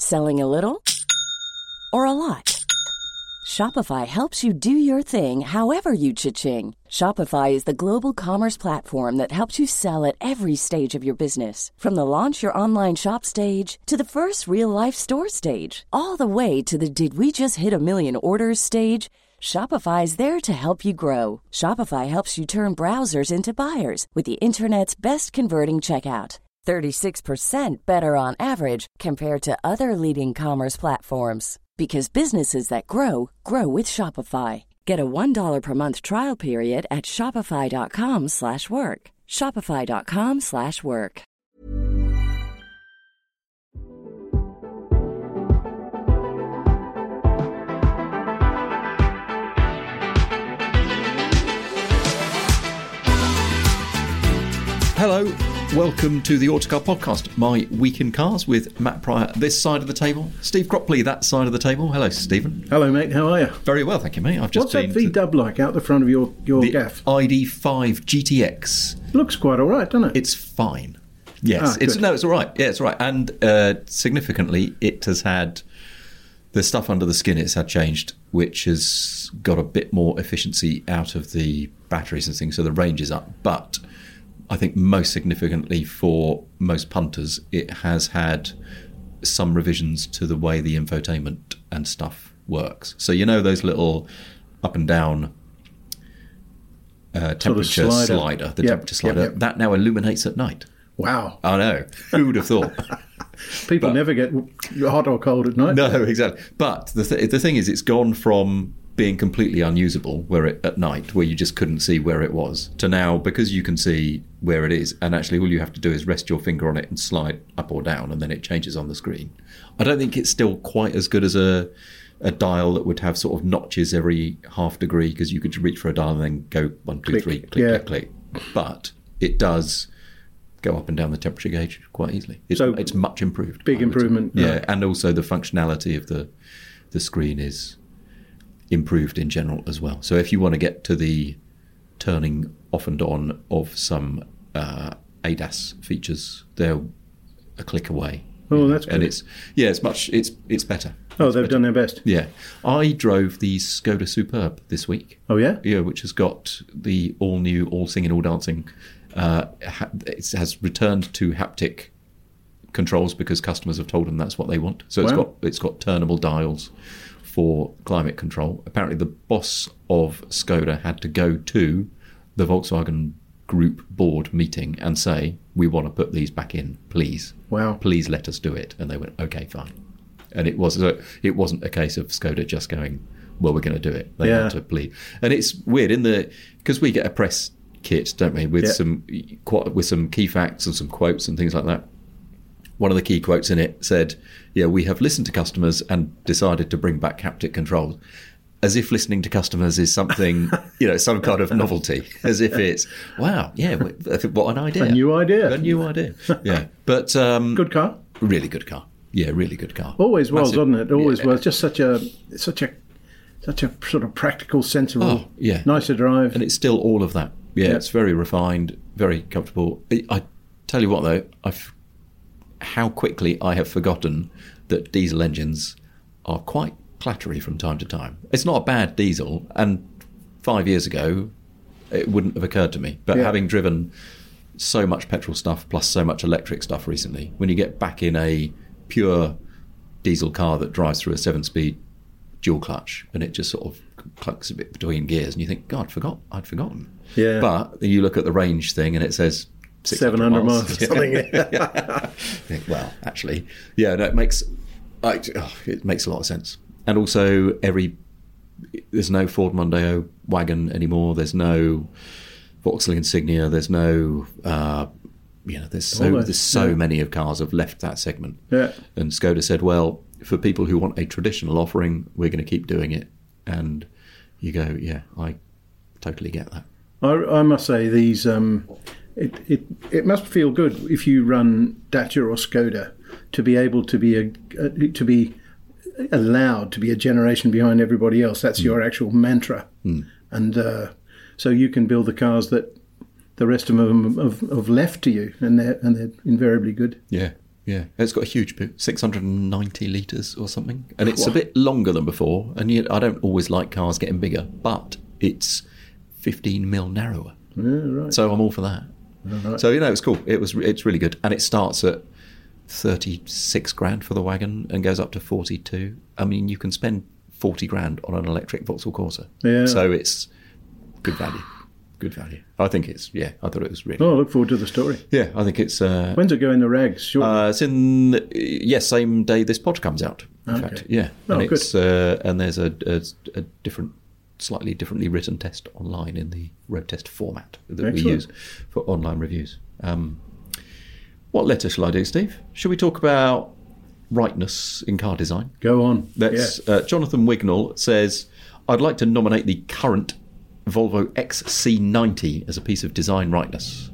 Selling a little or a lot? Shopify helps you do your thing however you cha-ching. Shopify is the global commerce platform that helps you sell at every stage of your business. From the launch your online shop stage to the first real-life store stage, all the way to the did we just hit a million orders stage. Shopify is there to help you grow. Shopify helps you turn browsers into buyers with the internet's best converting checkout. 36% better on average compared to other leading commerce platforms. Because businesses that grow, grow with Shopify. Get a $1 per month trial period at shopify.com/work. Shopify.com/work. Hello, welcome to the Autocar Podcast, my week in cars with Matt Pryor this side of the table, Steve Cropley that side of the table. Hello, Stephen. Hello, mate. How are you? Very well, thank you, mate. What's that V-dub like out the front of your gaff? ID5 GTX. Looks quite all right, doesn't it? It's fine. Yes, it's all right. Yeah, it's all right. And significantly, it has had the stuff under the skin. It's had changed, which has got a bit more efficiency out of the batteries and things. So the range is up, but I think most significantly for most punters, it has had some revisions to the way the infotainment and stuff works. So you know those little up and down temperature slider, the temperature slider, that now illuminates at night. Wow. I know. Who would have thought? People never get hot or cold at night. No, exactly. But the thing is, it's gone from being completely unusable at night, where you just couldn't see where it was, to now, because you can see where it is, and actually all you have to do is rest your finger on it and slide up or down, and then it changes on the screen. I don't think it's still quite as good as a dial that would have sort of notches every half degree, because you could reach for a dial and then go 1, 2, 3, click, click. But it does go up and down the temperature gauge quite easily. It's much improved. Big improvement. Yeah, and also the functionality of the screen is improved in general as well. So if you want to get to the turning off and on of some ADAS features, they're a click away. Oh, that's good. And it's better. Oh, they've done their best. Yeah. I drove the Skoda Superb this week. Oh, yeah? Yeah, which has got the all-new, all-singing, all-dancing. It has returned to haptic controls because customers have told them that's what they want. So it's got turnable dials for climate control. Apparently the boss of Skoda had to go to the Volkswagen Group board meeting and say, we want to put these back in, please. Wow. Please let us do it. And they went, okay, fine. And it wasn't a case of Skoda just going, well, we're going to do it. They had to plead. And it's weird because we get a press kit, don't we, with some key facts and some quotes and things like that. One of the key quotes in it said, yeah, we have listened to customers and decided to bring back haptic controls. As if listening to customers is something, some kind of novelty. As if it's, wow, yeah, what an idea. A new idea. Yeah. But good car? Really good car. Yeah, really good car. Always was, wasn't it? Always was. Just such a sort of practical, sensible, nice to drive. And it's still all of that. Yeah, it's very refined, very comfortable. I tell you what, though, how quickly I have forgotten that diesel engines are quite clattery from time to time. It's not a bad diesel, and 5 years ago it wouldn't have occurred to me. But having driven so much petrol stuff plus so much electric stuff recently, when you get back in a pure diesel car that drives through a 7-speed dual clutch and it just sort of clunks a bit between gears and you think, God, I'd forgotten. Yeah. But you look at the range thing and it says 700 miles or something. Well, actually, it makes a lot of sense. And also, there's no Ford Mondeo wagon anymore. There's no Vauxhall Insignia. There's no, there's so many of cars have left that segment. Yeah. And Skoda said, well, for people who want a traditional offering, we're going to keep doing it. And you go, yeah, I totally get that. I must say these. It must feel good if you run Dacia or Skoda to be able to be allowed to be a generation behind everybody else. That's your actual mantra, and so you can build the cars that the rest of them have left to you, and they're invariably good. Yeah, Yeah, it's got a huge boot, 690 litres or something. And it's a Wow. bit longer than before. And yet I don't always like cars getting bigger, but it's 15 mil narrower. Yeah, right. So I'm all for that. Right. So, it's cool. It's really good. And it starts at 36 grand for the wagon and goes up to 42. I mean, you can spend 40 grand on an electric Vauxhall Corsa. Yeah. So it's good value. Good value. I think I thought it was really. Oh, I look forward to the story. Yeah, I think it's. When's it go in the rags? Sure. It's in same day this pod comes out. In Okay. fact, yeah, Oh, and good. it's and there's a different, slightly differently written test online in the road test format that we Excellent. use for online reviews. What letter shall I do, Steve? Shall we talk about rightness in car design? Go on. That's Jonathan Wignall says, "I'd like to nominate the current Volvo XC90 as a piece of design rightness."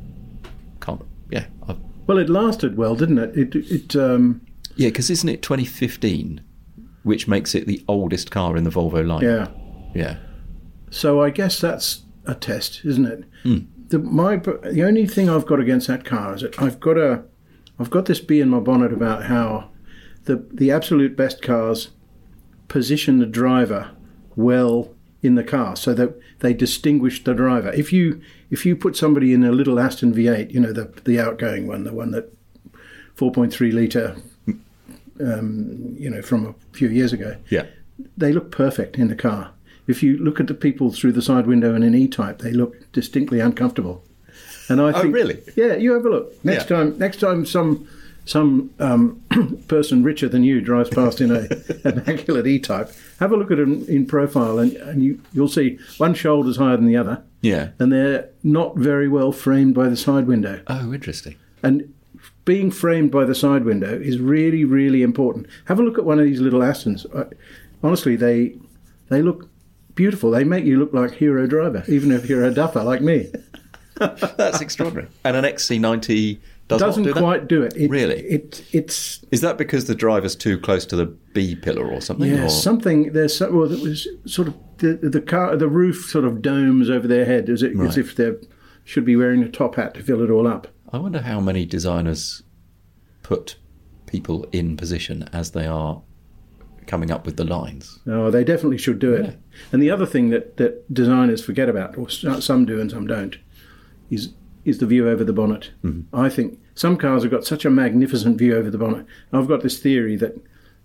Well, it lasted well, didn't it? Yeah, because isn't it 2015, which makes it the oldest car in the Volvo line? Yeah. Yeah. So I guess that's a test, isn't it? The only thing I've got against that car is that I've got this bee in my bonnet about how the absolute best cars position the driver well in the car so that they distinguish the driver. If you put somebody in a little Aston V8, the outgoing one, the one that 4.3 litre, from a few years ago, Yeah. they look perfect in the car. If you look at the people through the side window in an E-Type, they look distinctly uncomfortable. And I think, really? Yeah, you have a look. Next time some person richer than you drives past in a immaculate E-Type, have a look at them in profile, and you'll see one shoulder's higher than the other, Yeah. and they're not very well framed by the side window. Oh, interesting. And being framed by the side window is really, really important. Have a look at one of these little Astons. Honestly, they look beautiful. They make you look like hero driver, even if you're a duffer like me. That's extraordinary. And an XC90 doesn't do quite do it. Really? It's Is that because the driver's too close to the B pillar or something? yeah, or? something. There's it was sort of the roof sort of domes over their head as Right. if they should be wearing a top hat to fill it all up. I wonder how many designers put people in position as they are coming up with the lines. Oh, they definitely should do it. Yeah. And the other thing that designers forget about, or some do and some don't, is the view over the bonnet. Mm-hmm. I think some cars have got such a magnificent view over the bonnet. I've got this theory that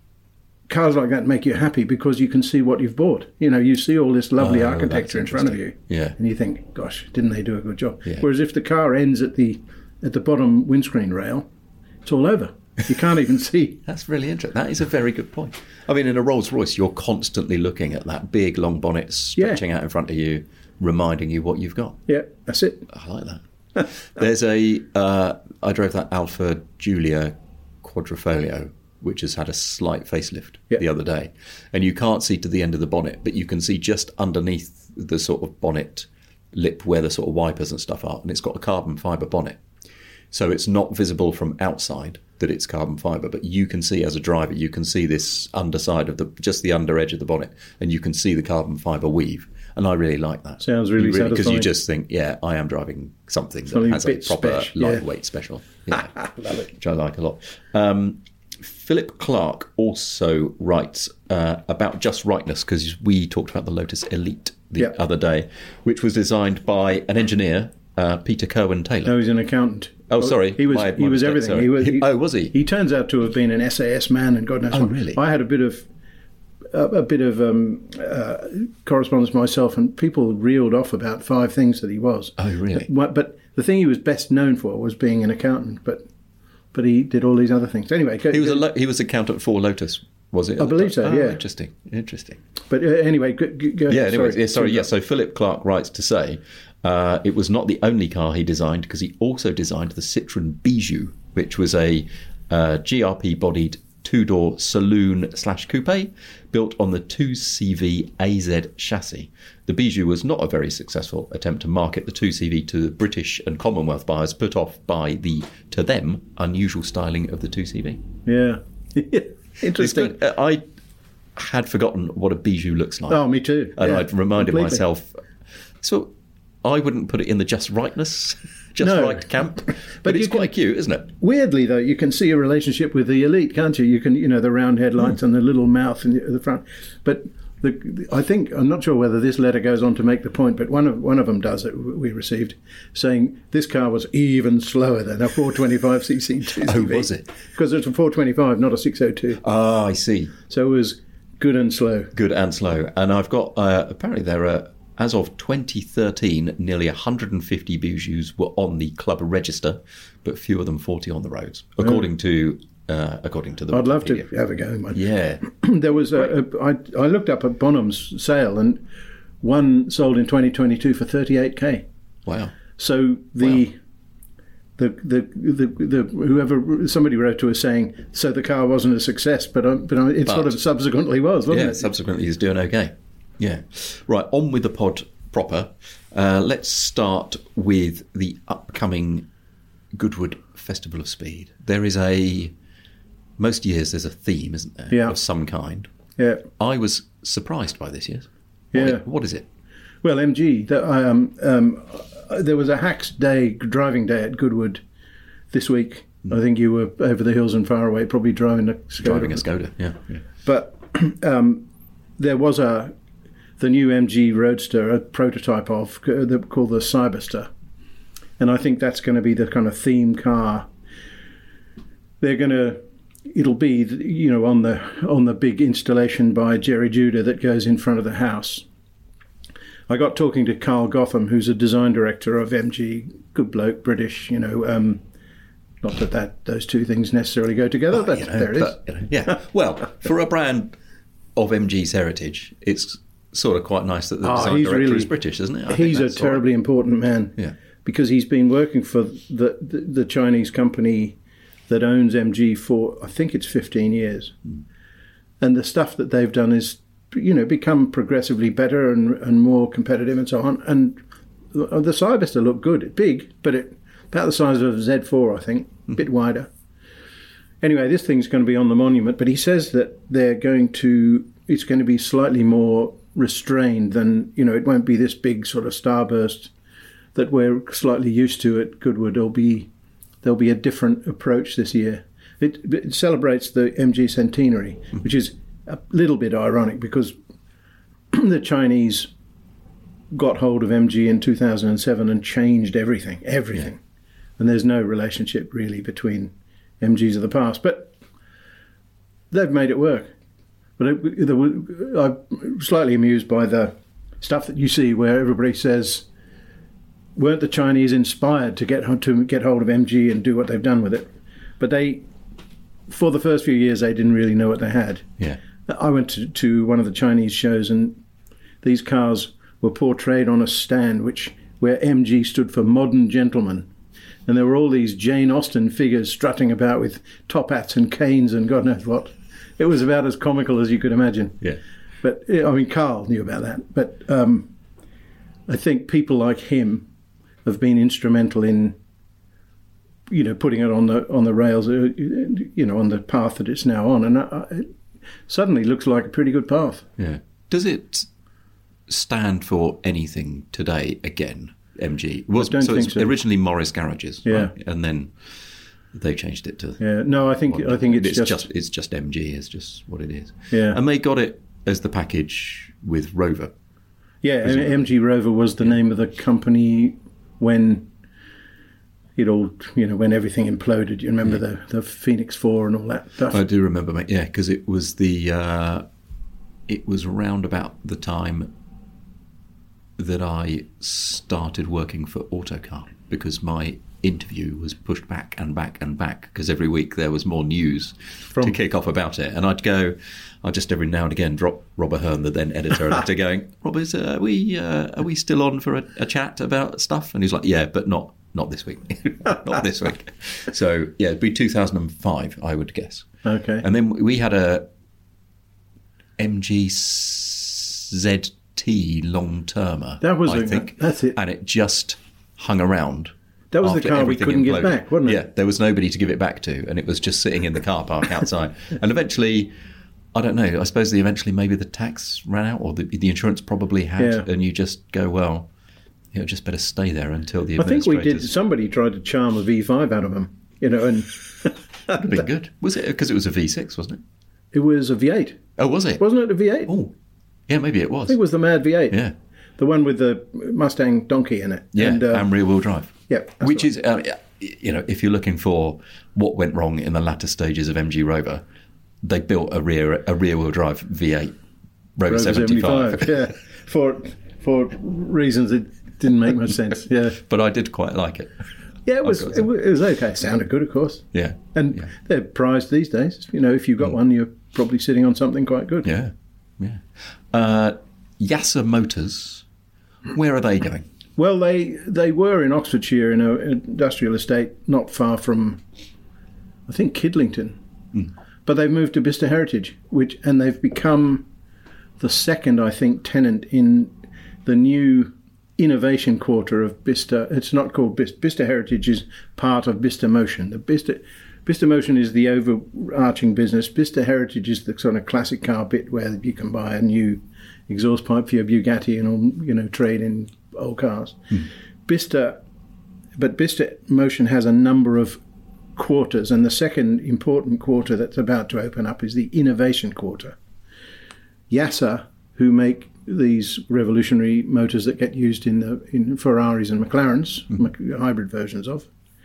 cars like that make you happy because you can see what you've bought. You see all this lovely architecture in front of you. Yeah. And you think, gosh, didn't they do a good job? Yeah. Whereas if the car ends at the bottom windscreen rail, it's all over. You can't even see. That's really interesting. That is a very good point. I mean, in a Rolls Royce, you're constantly looking at that big, long bonnet stretching out in front of you, reminding you what you've got. Yeah, that's it. I like that. There's I drove that Alfa Giulia Quadrifoglio, which has had a slight facelift the other day. And you can't see to the end of the bonnet, but you can see just underneath the sort of bonnet lip where the sort of wipers and stuff are. And it's got a carbon fibre bonnet. So it's not visible from outside that it's carbon fibre, but you can see as a driver, you can see this underside of just the under edge of the bonnet, and you can see the carbon fibre weave. And I really like that. Sounds really because satisfying. you just think, yeah, I am driving something that Something has a a bit proper special, yeah. lightweight special. Yeah, Love it. which I like a lot. Philip Clark also writes about just rightness, because we talked about the Lotus Elite the other day, which was designed by an engineer, Peter Cohen Taylor. No, he's an accountant. Oh, sorry. He was My everything. mistake, sorry. Oh, was he? He turns out to have been an SAS man, and God knows what. Really? I had a bit of correspondence myself, and people reeled off about 5 things that he was. Oh, really? But the thing he was best known for was being an accountant. But he did all these other things. Anyway, He was accountant for Lotus, was it? I believe so. Yeah. Interesting. But anyway, go Yeah. ahead. Anyway, sorry. So Philip Clark writes to say it was not the only car he designed, because he also designed the Citroën Bijou, which was a GRP-bodied 2-door saloon/coupe built on the 2CV AZ chassis. The Bijou was not a very successful attempt to market the 2CV to the British and Commonwealth buyers, put off by the, to them, unusual styling of the 2CV. Yeah. Interesting. I had forgotten what a Bijou looks like. Oh, me too. And Yeah, I'd reminded completely. myself. So I wouldn't put it in the just rightness, No. right camp. But it's quite cute, isn't it? Weirdly, though, you can see a relationship with the Elite, can't you? You can, the round headlights and the little mouth in the front. But I think, I'm not sure whether this letter goes on to make the point, but one of them does that we received, saying this car was even slower than a 425cc 2CV. Oh, was it? Because it's a 425, not a 602. Ah, I see. So it was good and slow. Good and slow. And I've got, apparently there are, as of 2013, nearly 150 Bijous were on the club register, but fewer than 40 on the roads, according to the I'd love to have a go, mate. Yeah. There was I looked up at Bonham's sale, and one sold in 2022 for 38k. Wow. So the whoever, somebody wrote to us saying, so the car wasn't a success, but it sort of subsequently was, wasn't it? Yeah, subsequently is doing okay. Yeah. Right, on with the pod proper. Let's start with the upcoming Goodwood Festival of Speed. There is most years there's a theme, isn't there? Yeah. Of some kind. Yeah. I was surprised by this year. Yeah. What is it? Well, MG, there was a Hacks Day, driving day at Goodwood this week. I think you were over the hills and far away, probably driving a Skoda. Driving a Skoda, yeah. But there was the new MG Roadster, a prototype of called the Cyberster, and I think that's going to be the kind of theme car. It'll be on the big installation by Jerry Judah that goes in front of the house. I got talking to Carl Gotham, who's a design director of MG, good bloke, British. Not that those two things necessarily go together, but there it is. Yeah. Well, for a brand of MG's heritage, it's sort of quite nice that the design director is British, isn't it? He's a terribly important man. Yeah. Because he's been working for the Chinese company that owns MG for, I think it's 15 years. And the stuff that they've done is, become progressively better and more competitive and so on. And the Cyberster looked good. It's big, but about the size of a Z4, I think, a bit wider. Anyway, this thing's going to be on the monument, but he says that it's going to be slightly more restrained than, it won't be this big sort of starburst that we're slightly used to at Goodwood. There'll be a different approach this year. It celebrates the MG centenary, which is a little bit ironic because the Chinese got hold of MG in 2007 and changed everything. Yeah. And there's no relationship really between MGs of the past, but they've made it work. But I'm slightly amused by the stuff that you see where everybody says, weren't the Chinese inspired to get hold of MG and do what they've done with it? But for the first few years, they didn't really know what they had. Yeah. I went to one of the Chinese shows, and these cars were portrayed on a stand where MG stood for modern gentleman. And there were all these Jane Austen figures strutting about with top hats and canes and God knows what. It was about as comical as you could imagine. Yeah. But, Carl knew about that. But I think people like him have been instrumental in, putting it on the rails, on the path that it's now on. And it suddenly looks like a pretty good path. Yeah. Does it stand for anything today again, MG? I don't think so. Originally Morris Garages, yeah. Right? And then they changed it to... Yeah, no, I think it's just MG, is just what it is. Yeah. And they got it as the package with Rover. Yeah, MG Rover was the name of the company when when everything imploded. You remember the Phoenix 4 and all that stuff? I do remember, mate. Yeah, because it was it was around about the time that I started working for Autocar, because my interview was pushed back and back and back because every week there was more news to kick off about it, and I'd just every now and again drop Rob Ahern, the then editor, a letter going, Rob, are we still on for a chat about stuff? And he's like, yeah, but not this week. Not this week. So yeah, it'd be 2005, I would guess. Okay. And then we had a MG ZT long-termer. That was, I think. That's it. And it just hung around. That was the car we couldn't give back, wasn't it? Yeah, there was nobody to give it back to, and it was just sitting in the car park outside. And eventually, I don't know, I suppose maybe the tax ran out, or the insurance probably had, and you just go, well, It would just better stay there until the I think we did. administrators... Somebody tried to charm a V5 out of them, and Would have been good. Was it? Because it was a V6, wasn't it? it was a V8, Oh, was it? wasn't it? A V8? Oh, yeah, maybe it was. I think it was the Mad V8. Yeah. The one with the Mustang donkey in it. Yeah, and rear-wheel drive. Yeah, that's Which right. is, if you're looking for what went wrong in the latter stages of MG Rover, they built a rear-wheel drive V8 Rover 75. Yeah, for reasons that didn't make much sense. Yeah, But I did quite like it. yeah, it was I've got to it was okay. It sounded good, of course. Yeah. And yeah. they're prized these days. If you've got one, you're probably sitting on something quite good. Yeah. Yeah. Yasa Motors, where are they going? Well, they were in Oxfordshire in an industrial estate not far from, I think, Kidlington. But they've moved to Bicester Heritage, and they've become the second, I think, tenant in the new innovation quarter of Bicester. It's not called Bicester. Bicester Heritage is part of Bicester Motion. The Bicester Motion is the overarching business. Bicester Heritage is the sort of classic car bit where you can buy a new exhaust pipe for your Bugatti and all, trade in old cars. Bicester Motion has a number of quarters, and the second important quarter that's about to open up is the innovation quarter. Yasa, who make these revolutionary motors that get used in Ferraris and McLarens, hybrid versions of,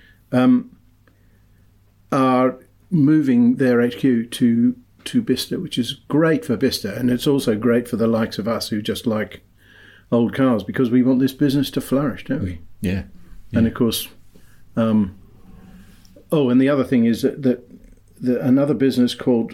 are moving their HQ to Bicester, which is great for Bicester, and it's also great for the likes of us who just like old cars, because we want this business to flourish, don't we? Yeah. And of course, and the other thing is that another business called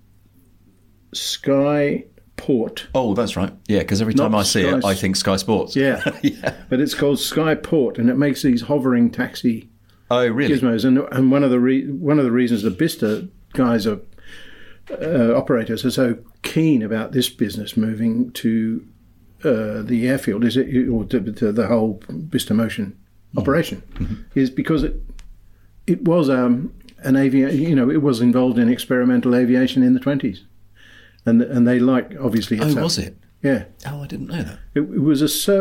Skyport. Oh, that's right. Yeah, because every time I see it, I think Sky Sports. Yeah. Yeah. But it's called Skyport, and it makes these hovering taxi Oh, really? gizmos. And one of the reasons the Bicester guys are operators are so keen about this business moving to the airfield or to the whole Bicester Motion operation is because it was an aviation. It was involved in experimental aviation in the 20s, and they like, obviously. Was it? Yeah. Oh, I didn't know that. It was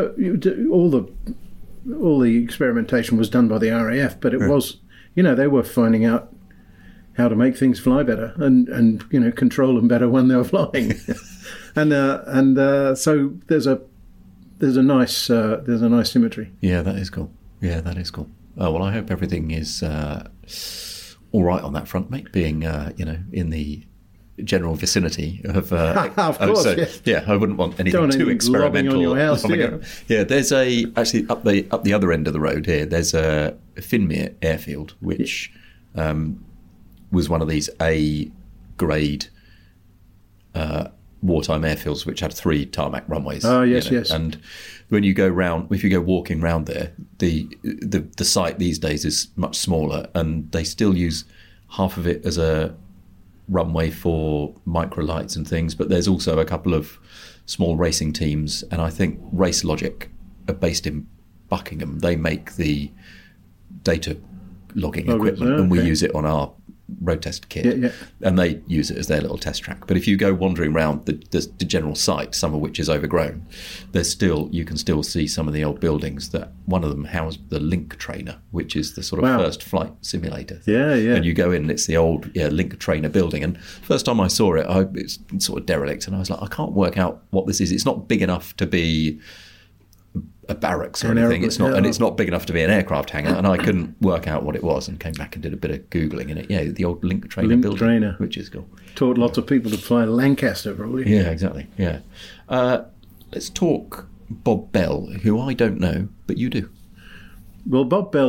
all the experimentation was done by the RAF, but it was, they were finding out how to make things fly better and control them better when they were flying, and so there's a nice symmetry. Yeah, that is cool. Yeah, that is cool. Oh, well, I hope everything is all right on that front, mate. Being in the general vicinity of of course, yes. Yeah, I wouldn't want anything too experimental on your house, Yeah, there's actually up the other end of the road here. There's a Finmere airfield, which was one of these A grade wartime airfields, which had 3 tarmac runways. Oh yes, yes. And when you go round, if you go walking round there, the site these days is much smaller, and they still use half of it as a runway for microlights and things, but there's also a couple of small racing teams, and I think Race Logic are based in Buckingham. They make the data logging equipment, and we use it on our road test kit, and they use it as their little test track. But if you go wandering around the general site, some of which is overgrown, you can still see some of the old buildings. That one of them housed the Link Trainer, which is the sort of first flight simulator. Yeah. And you go in, and it's the old Link Trainer building. And first time I saw it, it's sort of derelict, and I was like, I can't work out what this is. It's not big enough to be a barracks or anything. It's not, and it's not big enough to be an aircraft hangar. And I couldn't work out what it was, and came back and did a bit of googling in it. Yeah, the old Link Trainer building, which is cool. Taught lots of people to fly Lancaster, probably. Yeah, exactly. Yeah. Let's talk Bob Bell, who I don't know, but you do. Well, Bob Bell,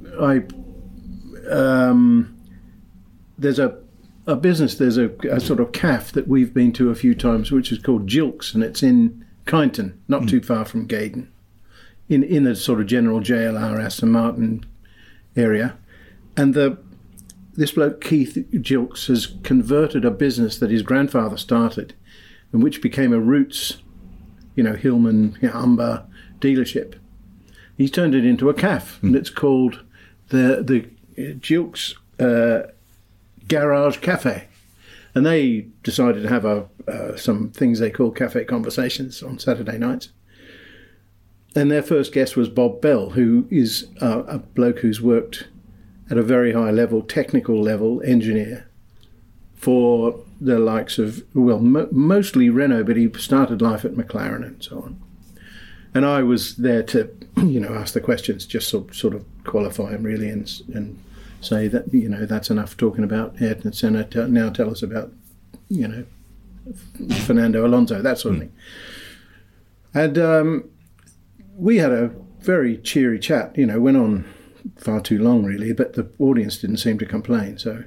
there's a business, there's a sort of cafe that we've been to a few times, which is called Jilks, and it's in Kyneton, not too far from Gaydon, in the sort of general JLR Aston Martin area. And this bloke, Keith Jilks, has converted a business that his grandfather started, and which became a Roots, Hillman, Humber dealership. He's turned it into a cafe, and it's called the Jilks Garage Cafe. And they decided to have some things they call cafe conversations on Saturday nights. their first guest was Bob Bell, who is a bloke who's worked at a very high level, technical level, engineer for the likes of, mostly Renault, but he started life at McLaren and so on. And I was there to, ask the questions, just sort of qualify him really and say that, that's enough talking about Ayrton Senna. Now tell us about, Fernando Alonso, that sort of thing. And we had a very cheery chat, went on far too long really, but the audience didn't seem to complain. So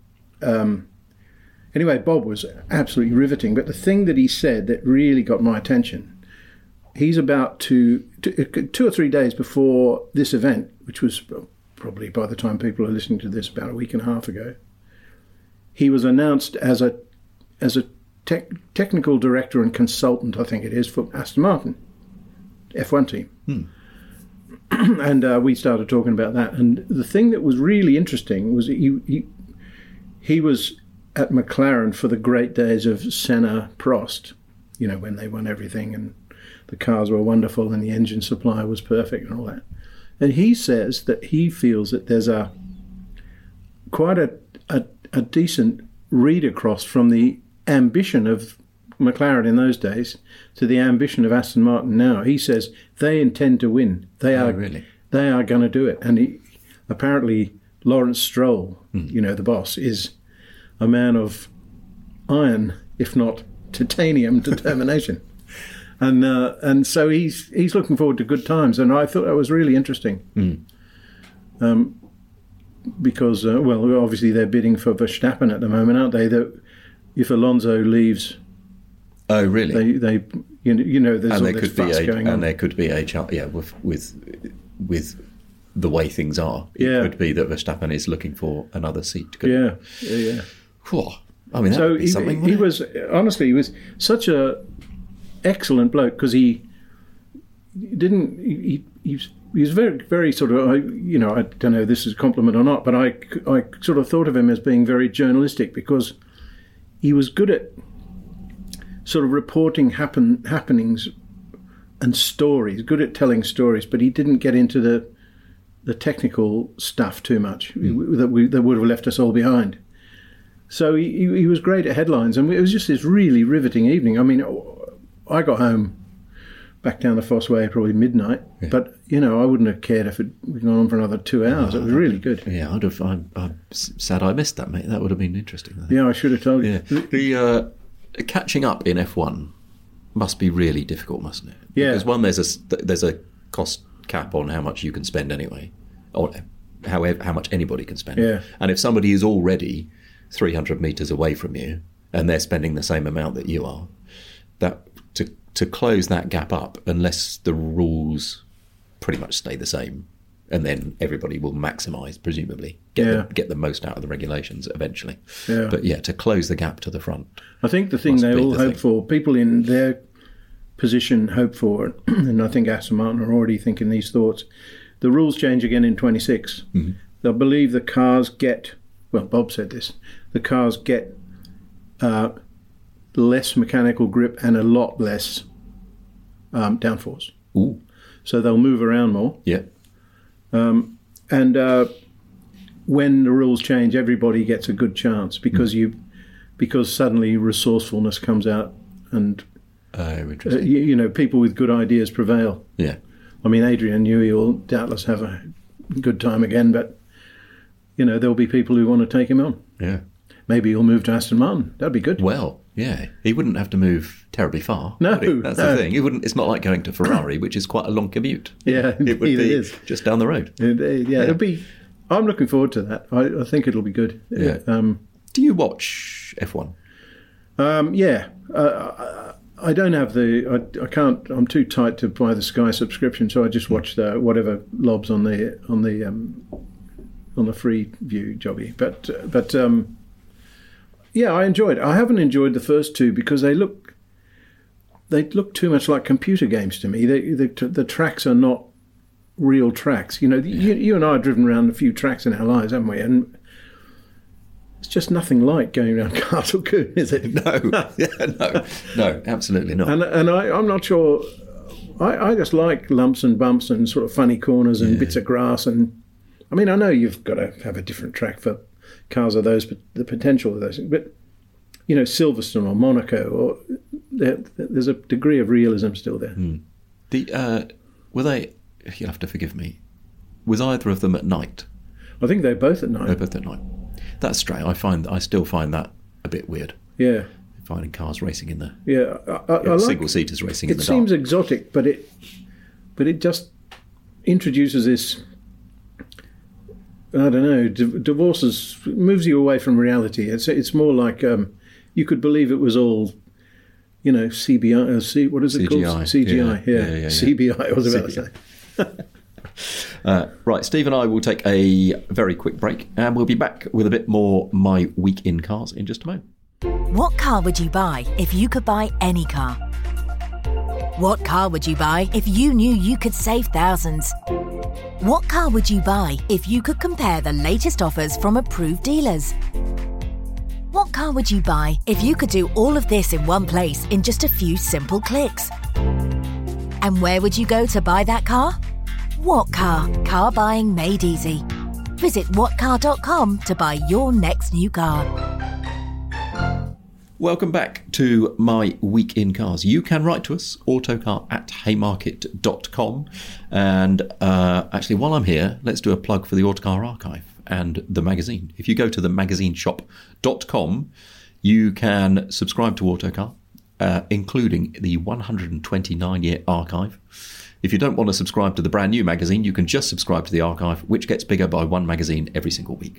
anyway, Bob was absolutely riveting. But the thing that he said that really got my attention, he's about to 2 or 3 days before this event, which was probably by the time people are listening to this about a week and a half ago, he was announced as a technical director and consultant, I think it is, for Aston Martin F1 team. And we started talking about that. And the thing that was really interesting was he was at McLaren for the great days of Senna, Prost, when they won everything and the cars were wonderful and the engine supply was perfect and all that. And he says that he feels that there's quite a decent read across from the ambition of McLaren in those days to the ambition of Aston Martin now. He says they intend to win. They are going to do it. And apparently Lawrence Stroll, the boss, is a man of iron, if not titanium, determination. And so he's looking forward to good times, and I thought that was really interesting. Because obviously they're bidding for Verstappen at the moment, aren't they? That if Alonso leaves, oh really? They there's all this fuss going on, and there could be a chance, with the way things are. It could be that Verstappen is looking for another seat. Yeah. Whew. I mean, that would be something. He was honestly, he was such a excellent bloke because he was very, very sort of, I don't know if this is a compliment or not, but I sort of thought of him as being very journalistic because he was good at sort of reporting happenings and stories, good at telling stories, but he didn't get into the technical stuff too much that would have left us all behind. So he was great at headlines, and it was just this really riveting evening. I mean, I got home back down the Fosse Way probably midnight, but I wouldn't have cared if it had gone on for another 2 hours. It was really good. Yeah, I'm sad I missed that, mate. That would have been interesting. Yeah, I should have told you. Yeah. The catching up in F1 must be really difficult, mustn't it? Yeah. Because one, there's a cost cap on how much you can spend anyway, or how much anybody can spend. Yeah. And if somebody is already 300 metres away from you and they're spending the same amount that you are, that to close that gap up, unless the rules pretty much stay the same, and then everybody will maximise, presumably, get the most out of the regulations eventually. Yeah. But to close the gap to the front. I think the thing they all hope for, people in their position hope for, and I think Aston Martin are already thinking these thoughts, the rules change again in 26. Mm-hmm. They'll believe the cars get, Bob said this, the cars get less mechanical grip and a lot less downforce. Ooh. So they'll move around more. Yeah. And when the rules change, everybody gets a good chance because suddenly resourcefulness comes out and interesting. People with good ideas prevail. Yeah. I mean, Adrian Newey will doubtless have a good time again, but there'll be people who want to take him on. Yeah. Maybe he'll move to Aston Martin. That'd be good. Well, yeah, he wouldn't have to move terribly far. No, that's the thing. He wouldn't. It's not like going to Ferrari, which is quite a long commute. Yeah, it would be just down the road. It'll be. I'm looking forward to that. I think it'll be good. Yeah. Do you watch F1? Yeah. I don't have the. I can't. I'm too tight to buy the Sky subscription, so I just watch the whatever lobs on the free view jobby. But yeah, I enjoyed it. I haven't enjoyed the first two because they look too much like computer games to me. The tracks are not real tracks. You and I have driven around a few tracks in our lives, haven't we? And it's just nothing like going around Castle Coombe, is it? No, absolutely not. And I'm not sure I just like lumps and bumps and sort of funny corners and bits of grass. And I mean, I know you've got to have a different track for cars of those, but the potential of those. But you know, Silverstone or Monaco, or there's a degree of realism still there. Were they? You'll have to forgive me. Was either of them at night? I think they're both at night. They're both at night. That's strange. I still find that a bit weird. Yeah. Finding cars racing in the single seaters racing in the dark. It seems exotic, but it just introduces this. I don't know. Moves you away from reality. It's more like you could believe it was all, you know, CBI. What is it CGI. called? CGI. Yeah. CBI. I was about to say. Right, Steve and I will take a very quick break, and we'll be back with a bit more My Week in Cars in just a moment. What car would you buy if you could buy any car? What car would you buy if you knew you could save thousands? What car would you buy if you could compare the latest offers from approved dealers? What car would you buy if you could do all of this in one place in just a few simple clicks? And where would you go to buy that car? What Car? Car buying made easy. Visit whatcar.com to buy your next new car. Welcome back to My Week in Cars. You can write to us, autocar@haymarket.com. And actually, while I'm here, let's do a plug for the Autocar Archive and the magazine. If you go to themagazineshop.com, you can subscribe to Autocar, including the 129-year archive. If you don't want to subscribe to the brand new magazine, you can just subscribe to the archive, which gets bigger by one magazine every single week.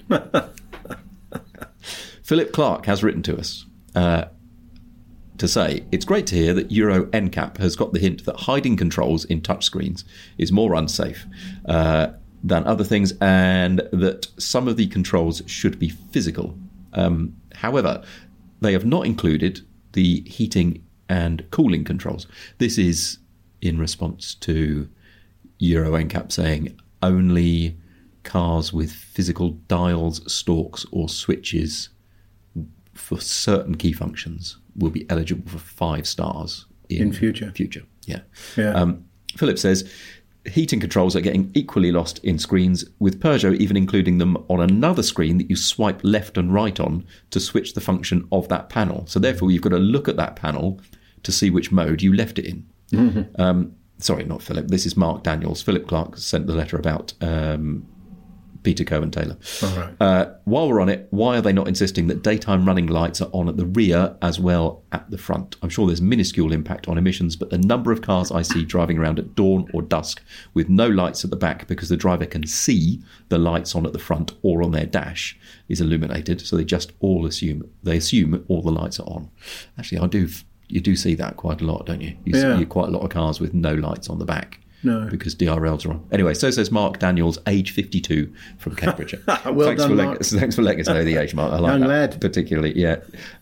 Philip Clark has written to us to say, it's great to hear that Euro NCAP has got the hint that hiding controls in touchscreens is more unsafe than other things, and that some of the controls should be physical. However, they have not included the heating and cooling controls. This is in response to Euro NCAP saying only cars with physical dials, stalks or switches for certain key functions will be eligible for 5 stars in future. Yeah. Philip says heating controls are getting equally lost in screens, with Peugeot even including them on another screen that you swipe left and right on to switch the function of that panel. So therefore you've got to look at that panel to see which mode you left it in. Mm-hmm. Sorry, not Philip. This is Mark Daniels. Philip Clark sent the letter about Peter Cohen-Taylor. Right. While we're on it, why are they not insisting that daytime running lights are on at the rear as well at the front? I'm sure there's minuscule impact on emissions, but the number of cars I see driving around at dawn or dusk with no lights at the back because the driver can see the lights on at the front or on their dash is illuminated, so they just all assume all the lights are on. Actually, you do see that quite a lot, don't you? You see quite a lot of cars with no lights on the back. No. Because DRLs are on. Anyway, so says Mark Daniels, age 52, from Cambridge. Well thanks done, Mark. Thanks for letting us know the age, Mark. I like Young that lad. particularly. Yeah.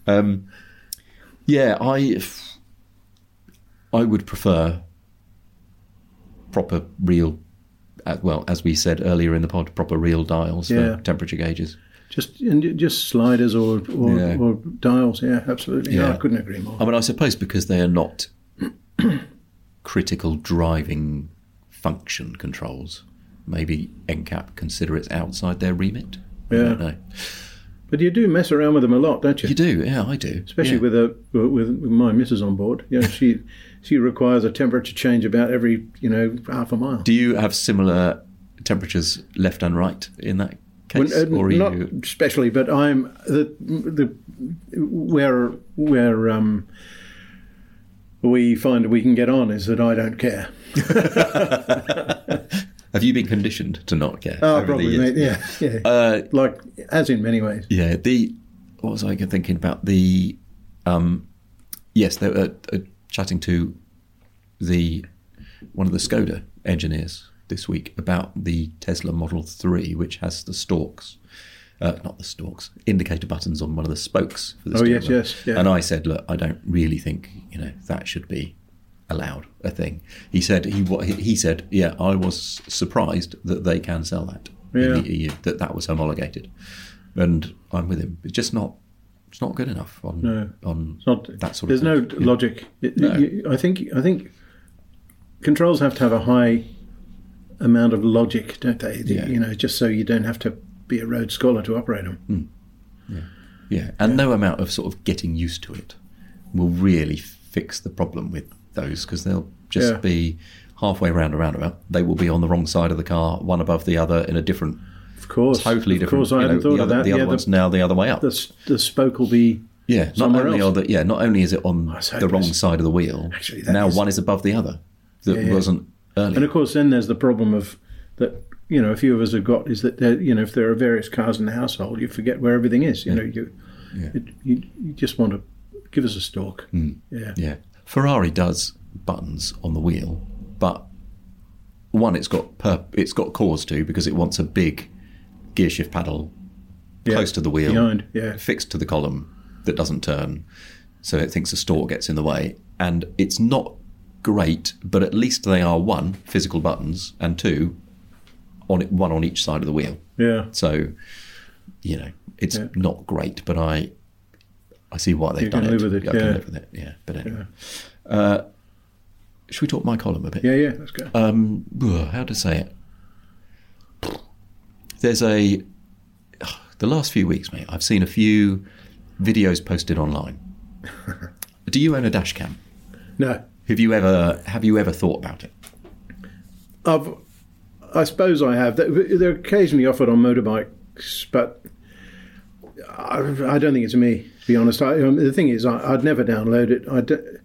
I would prefer proper real, well, as we said earlier in the pod, proper real dials for temperature gauges. Just sliders or dials, absolutely. Yeah. I couldn't agree more. I mean, I suppose because they are not critical driving function controls, maybe NCAP consider it's outside their remit. I don't know. But you do mess around with them a lot, don't you? You do, yeah, I do. Especially with my missus on board. You know, she requires a temperature change about every half a mile. Do you have similar temperatures left and right in that case? Or not especially, but I'm where we find we can get on is that I don't care. Have you been conditioned to not care? Oh, probably, mate. Yeah. Like, as in many ways. Yeah. What was I thinking about? Yes, they were chatting to one of the Skoda engineers this week about the Tesla Model 3, which has the stalks. Not the stalks, indicator buttons on one of the spokes for the steering wheel. Yes. Yeah. And I said, look, I don't really think that should be allowed a thing. He said, yeah, I was surprised that they can sell that in the EU, that was homologated, and I'm with him. It's just not. It's not good enough on that sort of. There's thing. No logic. I think controls have to have a high amount of logic, don't they? Yeah. You know, just so you don't have to be a Rhodes Scholar to operate them. Yeah, and no amount of sort of getting used to it will really fix the problem with those, because they'll just be halfway round a roundabout. They will be on the wrong side of the car, one above the other, in a different, Totally different. Of course, I hadn't thought of that. The other one's now the other way up. The spoke will be not only is it on the wrong side of the wheel, actually, now one is above the other. That wasn't earlier. And of course, then there's the problem of that. You know, a few of us have got is that if there are various cars in the household, you forget where everything is. You just want to give us a stalk. Yeah. Ferrari does buttons on the wheel, but one, it's got cause to, because it wants a big gear shift paddle close to the wheel, behind, fixed to the column that doesn't turn, so it thinks a stalk gets in the way. And it's not great, but at least they are, one, physical buttons, and two, one on each side of the wheel. Yeah. So, it's not great, but I see why they've done it. You can live with it. I can live with it. Yeah. But anyway, should we talk my column a bit? Yeah. Let's go. How to say it? There's the last few weeks, mate, I've seen a few videos posted online. Do you own a dash cam? No. Have you ever thought about it? I suppose I have. They're occasionally offered on motorbikes, but I don't think it's me, to be honest. The thing is, I'd never download it.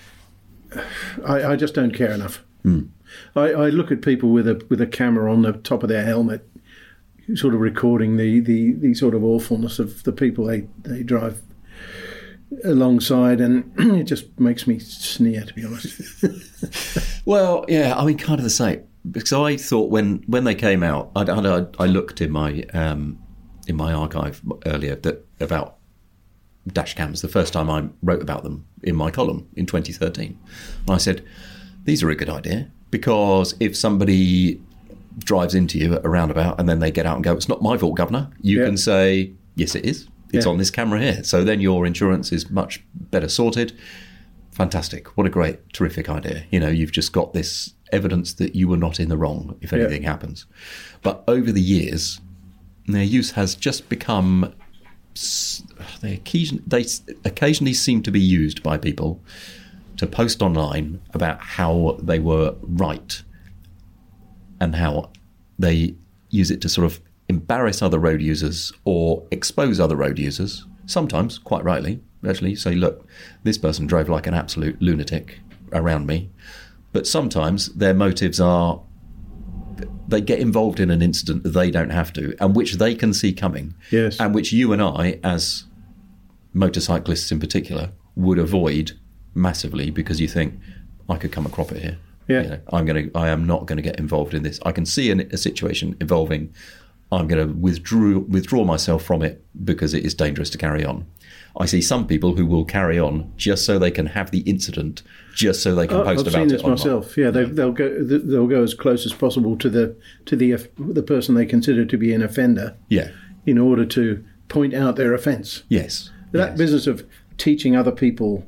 I just don't care enough. I look at people with a camera on the top of their helmet, sort of recording the sort of awfulness of the people they drive alongside, and it just makes me sneer, to be honest. Well, yeah, I mean, kind of the same. Because I thought when they came out, I looked in my archive earlier about dash cams. The first time I wrote about them in my column in 2013, and I said, these are a good idea, because if somebody drives into you at a roundabout and then they get out and go, it's not my fault, Governor, you can say, yes, it is. It's on this camera here. So then your insurance is much better sorted. Fantastic. What a great, terrific idea. You've just got this evidence that you were not in the wrong if anything happens. But over the years, their use has just become... They occasionally seem to be used by people to post online about how they were right and how they use it to sort of embarrass other road users or expose other road users, sometimes quite rightly. Actually say, look, this person drove like an absolute lunatic around me. But sometimes their motives are they get involved in an incident that they don't have to, and which they can see coming, and which you and I, as motorcyclists in particular, would avoid massively, because you think, I could come a cropper here. I am not going to get involved in this. I can see a situation evolving. I'm going to withdraw myself from it because it is dangerous to carry on. I see some people who will carry on just so they can have the incident, just so they can post about it. I've seen this myself. Yeah, they'll go as close as possible to the person they consider to be an offender. Yeah, in order to point out their offence. Yes, that business of teaching other people.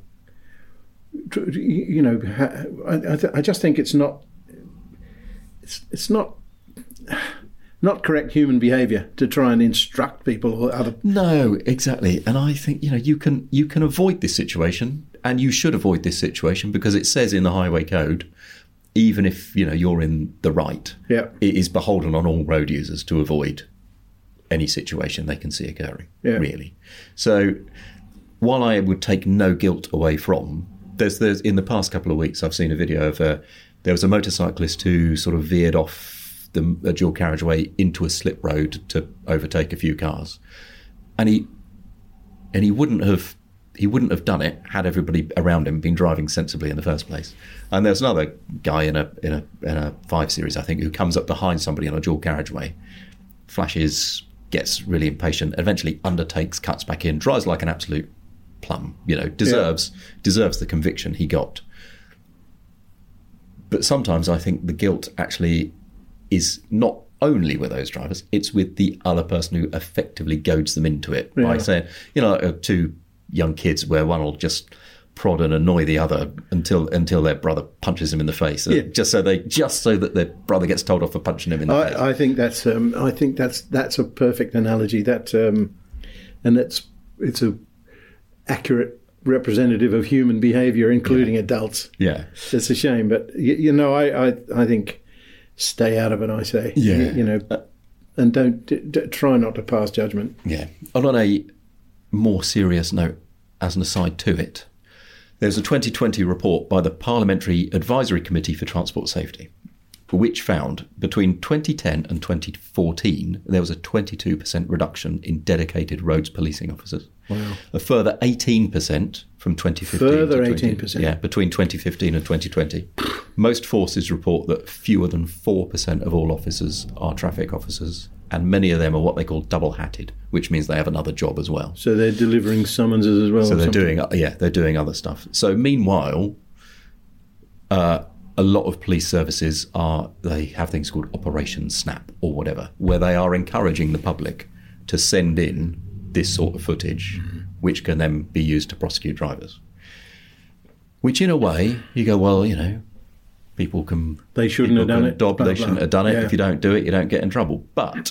I just think it's not correct human behaviour to try and instruct people or other. No, exactly. And I think you can avoid this situation, and you should avoid this situation, because it says in the Highway Code, even if you're in the right, it is beholden on all road users to avoid any situation they can see occurring. Really. So while I would take no guilt away from, there's in the past couple of weeks I've seen a video of there was a motorcyclist who sort of veered off a dual carriageway into a slip road to overtake a few cars, and he wouldn't have done it had everybody around him been driving sensibly in the first place. And there's another guy in a 5 Series, I think, who comes up behind somebody on a dual carriageway, flashes, gets really impatient, eventually undertakes, cuts back in, drives like an absolute plum, deserves the conviction he got. But sometimes I think the guilt actually is not only with those drivers, it's with the other person who effectively goads them into it by saying, two young kids where one will just prod and annoy the other until their brother punches him in the face, just so that their brother gets told off for punching him in the face. I think that's a perfect analogy. And it's a accurate representative of human behaviour, including adults. Yeah, it's a shame, but I think stay out of it. I say, and don't try not to pass judgment. Yeah. And on a more serious note, as an aside to it, there's a 2020 report by the Parliamentary Advisory Committee for Transport Safety, which found between 2010 and 2014 there was a 22% reduction in dedicated roads policing officers. Wow. A further 18% from 2015 Further to 18%. Yeah, between 2015 and 2020. Most forces report that fewer than 4% of all officers are traffic officers, and many of them are what they call double-hatted, which means they have another job as well. So they're delivering summonses as well. So they're doing other stuff. So meanwhile, a lot of police services they have things called Operation Snap or whatever, where they are encouraging the public to send in this sort of footage, which can then be used to prosecute drivers. Which, in a way, you go, well, people can. They shouldn't have done it. They shouldn't have done it. Yeah. If you don't do it, you don't get in trouble. But,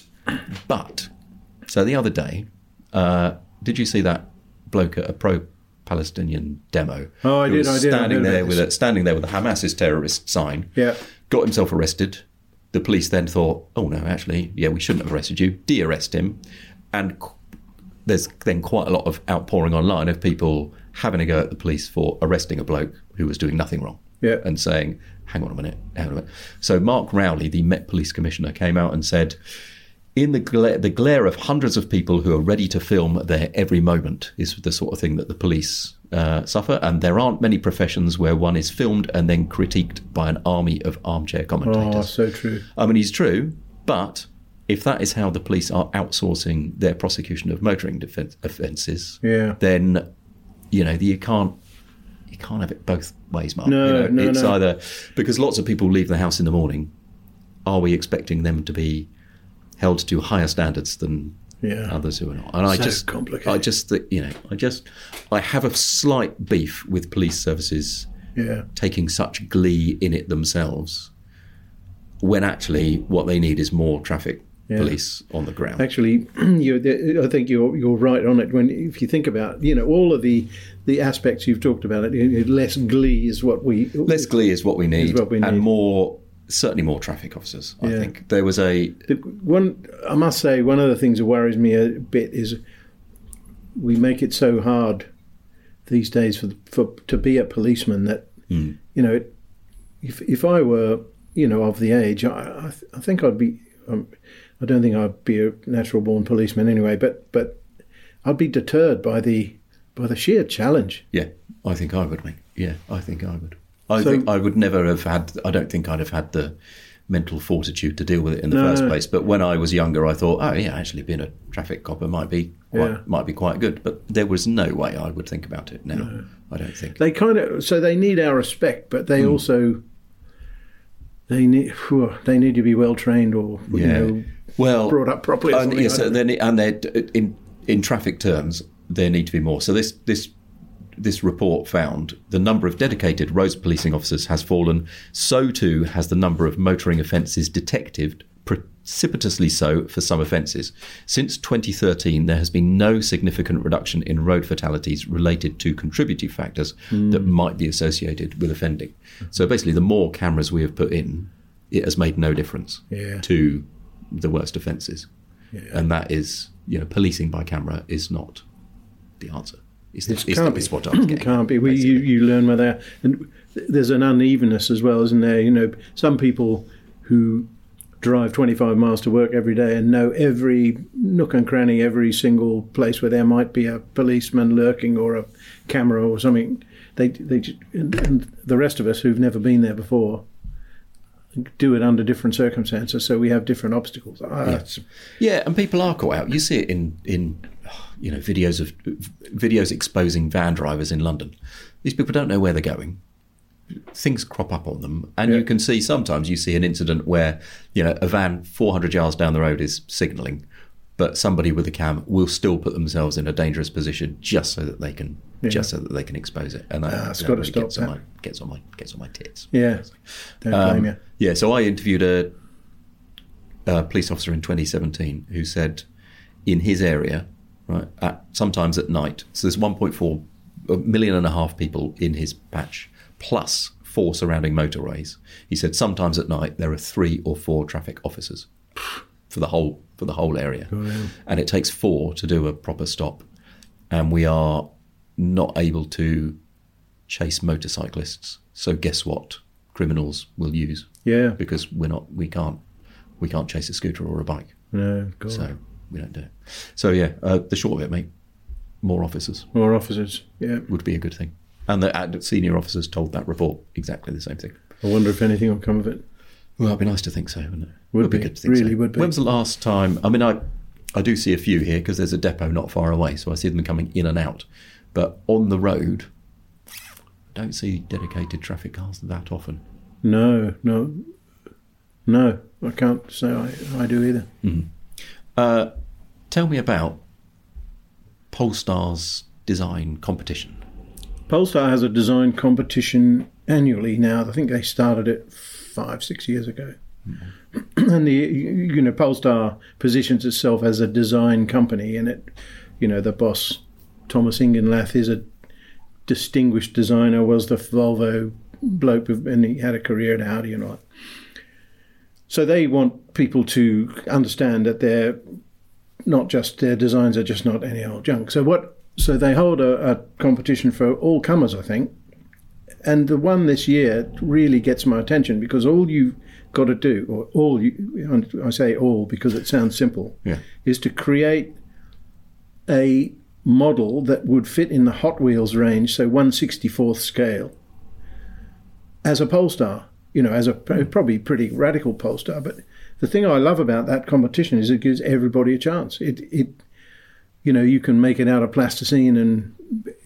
so the other day, did you see that bloke at a pro-Palestinian demo? Oh, I did. Standing there with a Hamas's terrorist sign. Yeah. Got himself arrested. The police then thought, oh no, actually, we shouldn't have arrested you. De-arrest him, and there's then quite a lot of outpouring online of people having a go at the police for arresting a bloke who was doing nothing wrong. Yeah. And saying, hang on a minute. So Mark Rowley, the Met Police Commissioner, came out and said, in the glare of hundreds of people who are ready to film their every moment is the sort of thing that the police suffer. And there aren't many professions where one is filmed and then critiqued by an army of armchair commentators. Oh, so true. I mean, he's true, but if that is how the police are outsourcing their prosecution of motoring offences, then, you can't have it both ways, Mark. No. Either because lots of people leave the house in the morning. Are we expecting them to be held to higher standards than others who are not? And complicated. I have a slight beef with police services taking such glee in it themselves, when actually what they need is more traffic police on the ground. Actually, I think you're right on it. If you think about all of the aspects you've talked about, less glee is what we need, and certainly more traffic officers. I think there was I must say, one of the things that worries me a bit is we make it so hard these days to be a policeman that if I were of the age, I think I'd be. I don't think I'd be a natural-born policeman anyway, but I'd be deterred by the sheer challenge. Yeah, I think I would, mate. Yeah, I think I would. I would never have had. I don't think I'd have had the mental fortitude to deal with it in the first place. But when I was younger, I thought, actually being a traffic copper might be quite good. But there was no way I would think about it now. No. I don't think they need our respect, but they also. They need to be well trained or brought up properly. In traffic terms, there need to be more. So this report found the number of dedicated roads policing officers has fallen. So too has the number of motoring offences detected, precipitously so for some offences. Since 2013, there has been no significant reduction in road fatalities related to contributory factors that might be associated with offending. So basically, the more cameras we have put in, it has made no difference to the worst offences. Yeah. And that is, policing by camera is not the answer. It's what I was getting. It can't be. You learn where they are. And there's an unevenness as well, isn't there? Some people who drive 25 miles to work every day and know every nook and cranny, every single place where there might be a policeman lurking or a camera or something. And the rest of us who've never been there before do it under different circumstances, so we have different obstacles. And people are caught out. You see it in videos exposing van drivers in London. These people don't know where they're going. Things crop up on them, and you can see sometimes you see an incident where a van 400 yards down the road is signalling, but somebody with a cam will still put themselves in a dangerous position just so that they can just so that they can expose it. And it's got to stop that. Gets on my tits. Yeah, don't blame you. Yeah, so I interviewed a police officer in 2017 who said in his area, right, sometimes at night, so there's 1.4 million and a half people in his patch, plus 4 surrounding motorways. He said sometimes at night there are 3 or 4 traffic officers for the whole area, and it takes 4 to do a proper stop, and we are not able to chase motorcyclists. So guess what? Criminals will use, because we can't chase a scooter or a bike. No, God. So we don't do it. So the short of it, mate, more officers. More officers, yeah, would be a good thing. And the senior officers told that report exactly the same thing. I wonder if anything will come of it. Well, it'd be nice to think so, wouldn't it? Would be good to think so. Would be. When was the last time? I mean, I do see a few here because there's a depot not far away, so I see them coming in and out. But on the road, I don't see dedicated traffic cars that often. No, I can't say I do either. Mm-hmm. Tell me about Polestar's design competition. Polestar has a design competition annually now. I think they started it 5-6 years ago. Mm-hmm. And Polestar positions itself as a design company, and the boss Thomas Ingenlath is a distinguished designer. Was the Volvo bloke, and he had a career at Audi and all that. So they want people to understand that they're not just their designs are just not any old junk. So they hold a competition for all comers, I think. And the one this year really gets my attention because all you've got to do, I say all because it sounds simple, is to create a model that would fit in the Hot Wheels range, so 1/64th scale, as a Polestar, as a probably pretty radical Polestar. But the thing I love about that competition is it gives everybody a chance. You can make it out of plasticine, and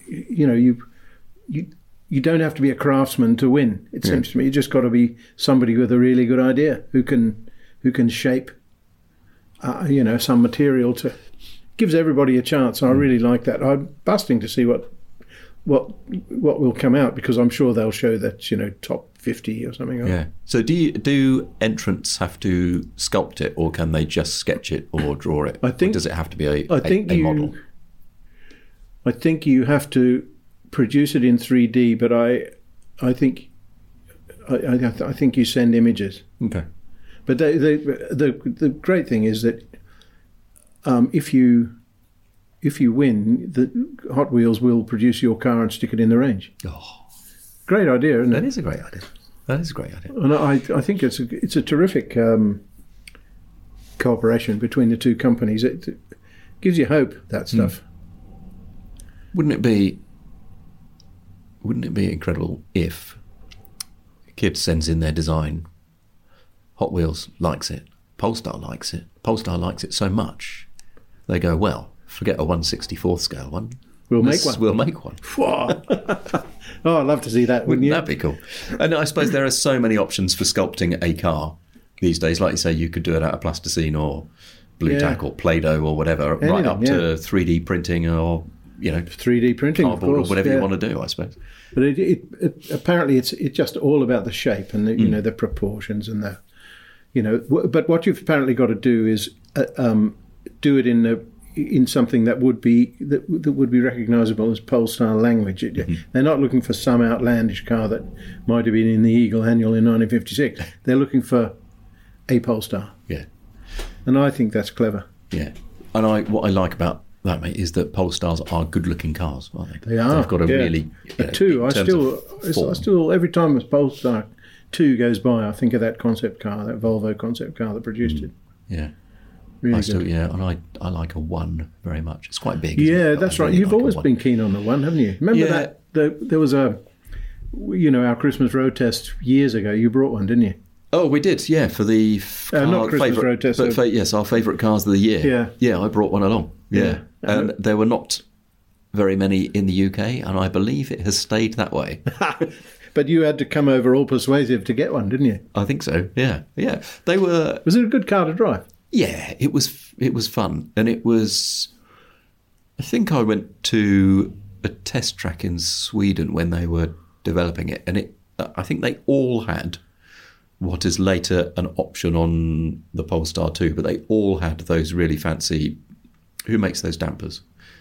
you don't have to be a craftsman to win. It seems to me you just got to be somebody with a really good idea who can shape, some material to gives everybody a chance. I really like that. I'm busting to see what will come out because I'm sure they'll show that top 50 or something. Yeah. So do entrants have to sculpt it, or can they just sketch it or draw it? Or does it have to be a model? I think you have to produce it in 3D, but I think you send images. Okay. But the great thing is that if you win, the Hot Wheels will produce your car and stick it in the range. Oh, great idea, isn't it? That is a great idea. And I think it's a terrific cooperation between the two companies. It gives you hope, that stuff. Wouldn't it be incredible if a kid sends in their design, Hot Wheels likes it, Polestar likes it, Polestar likes it so much, they go, well, forget a 1/64th scale one. We'll make one. Oh, I'd love to see that, wouldn't you? That'd be cool. And I suppose there are so many options for sculpting a car these days. Like you say, you could do it out of plasticine or blue tack or Play-Doh or whatever, right up to 3D printing or 3D printing, cardboard, of course, or whatever you want to do, I suppose. But it apparently it's just all about the shape and the the proportions and the But what you've apparently got to do is do it in something that would be recognisable as Polestar language. They're not looking for some outlandish car that might have been in the Eagle Annual in 1956. They're looking for a Polestar. Yeah, and I think that's clever. Yeah, and what I like about that, mate, is that Polestars are good-looking cars, aren't they? They are. They've got a really. I still every time a Polestar 2 goes by, I think of that concept car, that Volvo concept car that produced it. Yeah. Really good. And I like a 1 very much. It's quite big. Yeah, that's right. You've always been keen on the 1, haven't you? Remember that there was our Christmas road test years ago. You brought one, didn't you? Oh, we did. Yeah, for the not Christmas road test, but yes, our favourite cars of the year. Yeah, I brought one along. Yeah, and there were not very many in the UK, and I believe it has stayed that way. But you had to come over all persuasive to get one, didn't you? I think so. Yeah. They were. Was it a good car to drive? Yeah, it was fun, and it was. I think I went to a test track in Sweden when they were developing it, and I think they all had what is later an option on the Polestar 2, but they all had those really fancy. Who makes those dampers?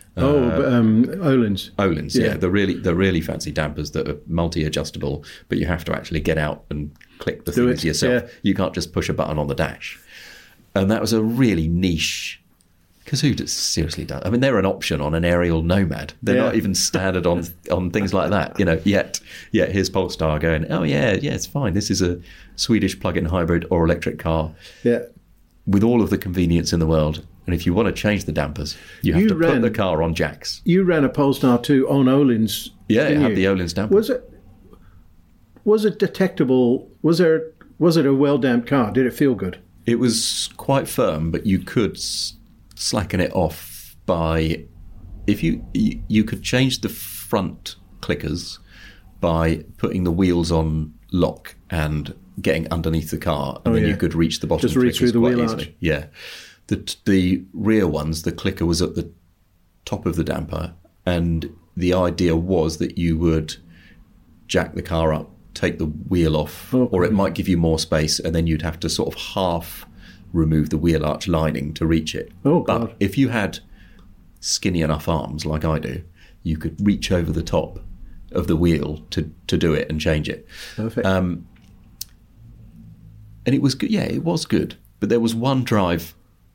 Öhlins. Öhlins, yeah, the really fancy dampers that are multi-adjustable, but you have to actually get out and click the things yourself. Yeah. You can't just push a button on the dash. And that was a really niche. Because who seriously does? I mean, they're an option on an aerial Nomad. They're not even standard on things like that. Yet here's Polestar going, oh yeah, it's fine. This is a Swedish plug-in hybrid or electric car, with all of the convenience in the world. And if you want to change the dampers, you have to put the car on jacks. You ran a Polestar 2 on Öhlins. Yeah, it had the Öhlins damper. Was it detectable? Was it a well-damped car? Did it feel good? It was quite firm, but you could slacken it off by, if you could change the front clickers by putting the wheels on lock and getting underneath the car, and then you could reach the bottom. Just reach through the wheel arch. Yeah, the rear ones, the clicker was at the top of the damper, and the idea was that you would jack the car up, take the wheel off, or it might give you more space, and then you'd have to sort of half remove the wheel arch lining to reach it. But if you had skinny enough arms like I do, you could reach over the top of the wheel to do it and change it. Perfect. And it was good. Yeah, it was good. But there was one drive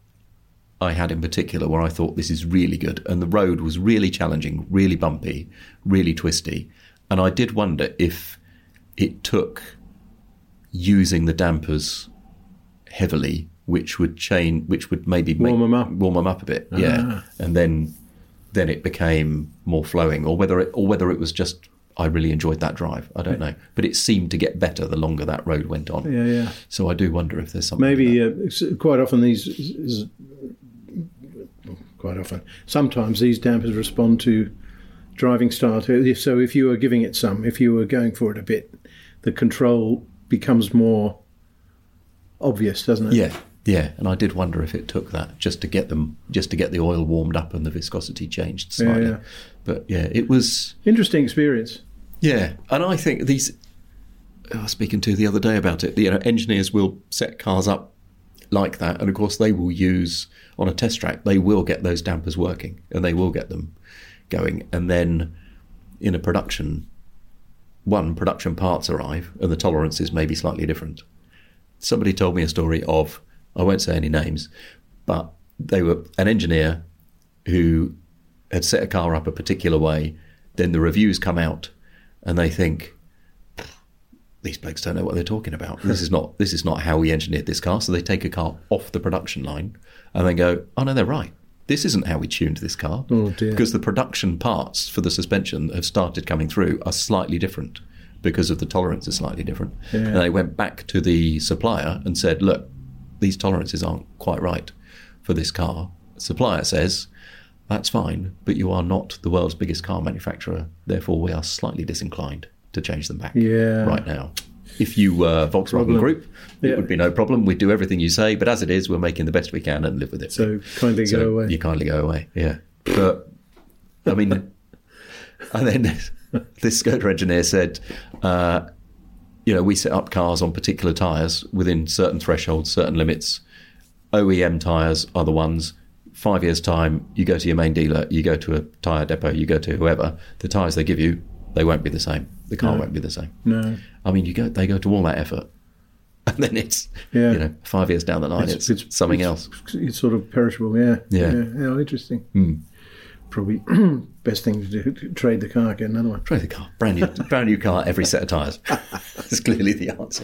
I had in particular where I thought this is really good, and the road was really challenging, really bumpy, really twisty, and I did wonder if it took using the dampers heavily, which would maybe warm them up a bit, and then it became more flowing, or whether it was just I really enjoyed that drive. I don't know, but it seemed to get better the longer that road went on. Yeah. So I do wonder if there's something. Maybe quite often sometimes these dampers respond to driving style. So if you were giving it if you were going for it a bit, the control becomes more obvious, doesn't it? Yeah, and I did wonder if it took that just to get the oil warmed up and the viscosity changed slightly. Yeah. But it was interesting experience. Yeah, and I think these. I was speaking to the other day about it. Engineers will set cars up like that, and of course they will use on a test track. They will get those dampers working, and they will get them going, and then in a production parts arrive, and the tolerances may be slightly different. Somebody told me a story of, I won't say any names, but they were an engineer who had set a car up a particular way. Then the reviews come out, and they think, these blokes don't know what they're talking about. This is not how we engineered this car. So they take a car off the production line, and they go, oh no, they're right. This isn't how we tuned this car. Oh dear. Because the production parts for the suspension that have started coming through are slightly different because of the tolerance is slightly different. Yeah. And they went back to the supplier and said, look, these tolerances aren't quite right for this car. The supplier says, that's fine, but you are not the world's biggest car manufacturer. Therefore, we are slightly disinclined to change them back right now. If you were Volkswagen Group, it would be no problem. We'd do everything you say, but as it is, we're making the best we can and live with it. So kindly go away. You kindly go away, yeah. But, I mean, and then this Skoda engineer said, we set up cars on particular tyres within certain thresholds, certain limits. OEM tyres are the ones. 5 years' time, you go to your main dealer, you go to a tyre depot, you go to whoever, the tyres they give you, they won't be the same. The car won't be the same. No. I mean, they go to all that effort, and then it's 5 years down the line, it's something else. It's sort of perishable. Yeah. Interesting. Probably best thing to do: trade the car, get another one. Trade the car, brand new car, every set of tyres. That's clearly the answer.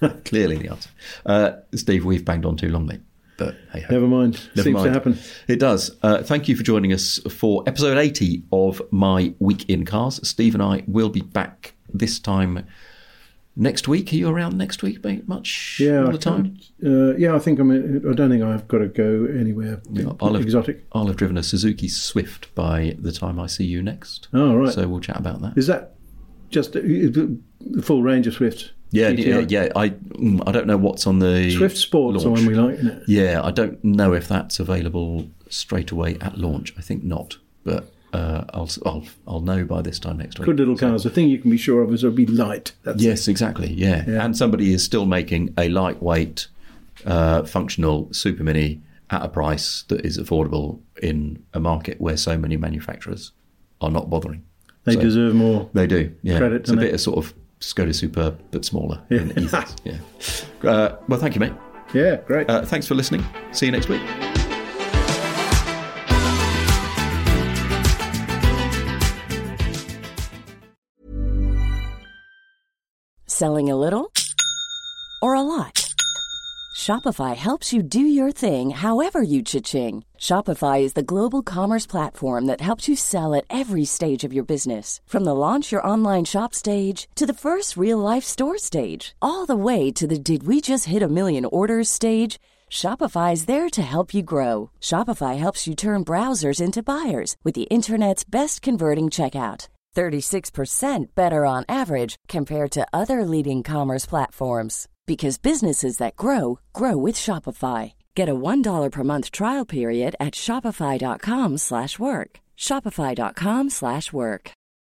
Steve, we've banged on too long, mate. But hey, never mind. Seems to happen. It does. Thank you for joining us for episode 80 of My Week in Cars. Steve and I will be back this time next week. Are you around next week, mate? Much all the time? I think I don't think I've got to go anywhere exotic. I'll have driven a Suzuki Swift by the time I see you next. Oh, right. So we'll chat about that. Is that just the full range of Swifts? Yeah. I don't know what's on the Swift Sport's the one we like, isn't it? Yeah, I don't know if that's available straight away at launch. I think not, but I'll know by this time next week. Good little cars. The thing you can be sure of is it'll be light. Yes, exactly. Yeah. And somebody is still making a lightweight, functional Super Mini at a price that is affordable in a market where so many manufacturers are not bothering. They deserve more. They do. Yeah. Credit, it's a bit of sort of Skoda Superb, but smaller. In ethos. Yeah. Well, thank you, mate. Yeah, great. Thanks for listening. See you next week. Selling a little or a lot? Shopify helps you do your thing however you cha-ching. Shopify is the global commerce platform that helps you sell at every stage of your business. From the launch your online shop stage to the first real-life store stage, all the way to the did we just hit a million orders stage. Shopify is there to help you grow. Shopify helps you turn browsers into buyers with the internet's best converting checkout. 36% better on average compared to other leading commerce platforms. Because businesses that grow, grow with Shopify. Get a $1 per month trial period at shopify.com/work. Shopify.com/work.